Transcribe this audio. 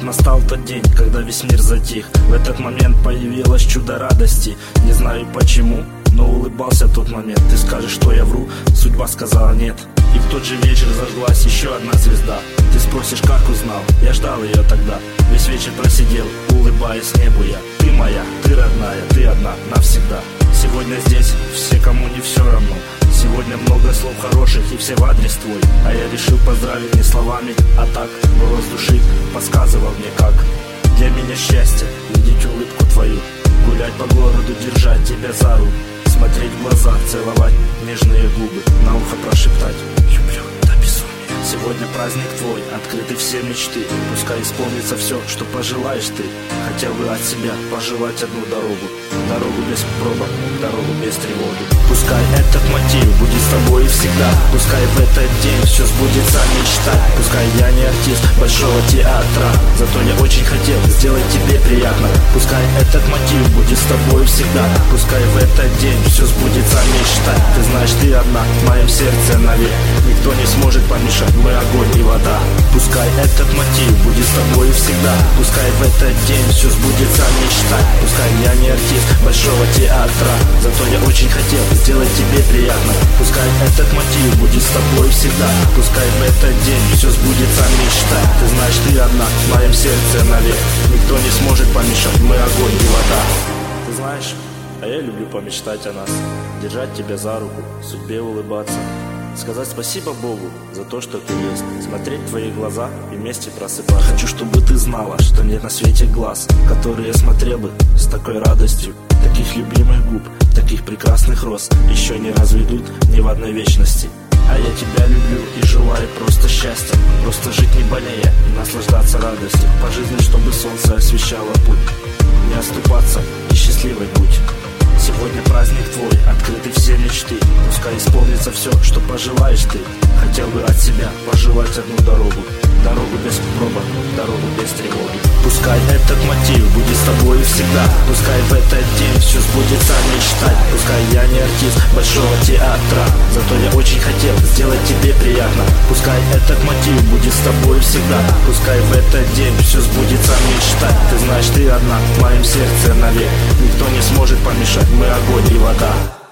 настал тот день, когда весь мир затих. В этот момент появилось чудо радости. Не знаю почему, но улыбался тот момент. Ты скажешь, что я вру, судьба сказала нет. И в тот же вечер зажглась еще одна звезда. Ты спросишь, как узнал, я ждал ее тогда. Весь вечер просидел, улыбаясь небу я. Ты моя, ты родная, ты одна навсегда. Сегодня здесь все, кому не все равно. Сегодня много слов хороших и все в адрес твой. А я решил поздравить не словами, а так голос души подсказывал мне как. Для меня счастье видеть улыбку твою, гулять по городу, держать тебя за руку, смотреть в глаза, целовать нежные губы, на ухо прошептать люблю до безумия. Сегодня праздник твой, открыты все мечты. Пускай исполнится все, что пожелаешь ты. Хотел бы от себя пожелать одну дорогу. Дорогу без пробок, дорогу без тревоги. Пускай этот мотив будет с тобой всегда. Пускай в этот день все сбудется мечта. Пускай я не артист большого театра, зато я очень хотел сделать тебе приятно. Пускай этот мотив будет с тобой всегда. Пускай в этот день все сбудется мечта. Ты знаешь, ты одна в моем сердце навек. Никто не сможет помешать, мы огонь и вода. Пускай этот мотив будет с тобой всегда. Пускай в этот день все сбудется мечта. Пускай я не артист большого театра, зато я очень хотел сделать тебе приятно. Пускай этот мотив будет с тобой всегда. Пускай в этот день все сбудется мечта. Ты знаешь, ты одна в моем сердце навек. Никто не сможет помешать, мы огонь и вода. Ты знаешь, а я люблю помечтать о нас, держать тебя за руку, судьбе улыбаться, сказать спасибо Богу за то, что ты есть, смотреть в твои глаза и вместе просыпаться. Хочу, чтобы ты знала, что нет на свете глаз, которые я смотрел бы с такой радостью. Таких любимых губ, таких прекрасных роз еще не разведут ни в одной вечности. А я тебя люблю и желаю просто счастья, просто жить не болея и наслаждаться радостью. По жизни, чтобы солнце освещало путь, не оступаться и счастливый будь. Сегодня праздник твой, открыты все мечты. Пускай исполнится все, что пожелаешь ты. Хотел бы от себя пожелать одну дорогу. Дорогу без пробок, дорогу без тревоги. Пускай этот мотив будет с тобой всегда. Пускай в этот день все сбудется мечтать. Пускай я не артист большого театра, зато я очень хотел сделать тебе приятно. Пускай этот мотив будет с тобой всегда. Пускай в этот день все сбудется мечтать. Ты знаешь, ты одна в моем сердце навек. Никто не сможет помешать, мы огонь и вода.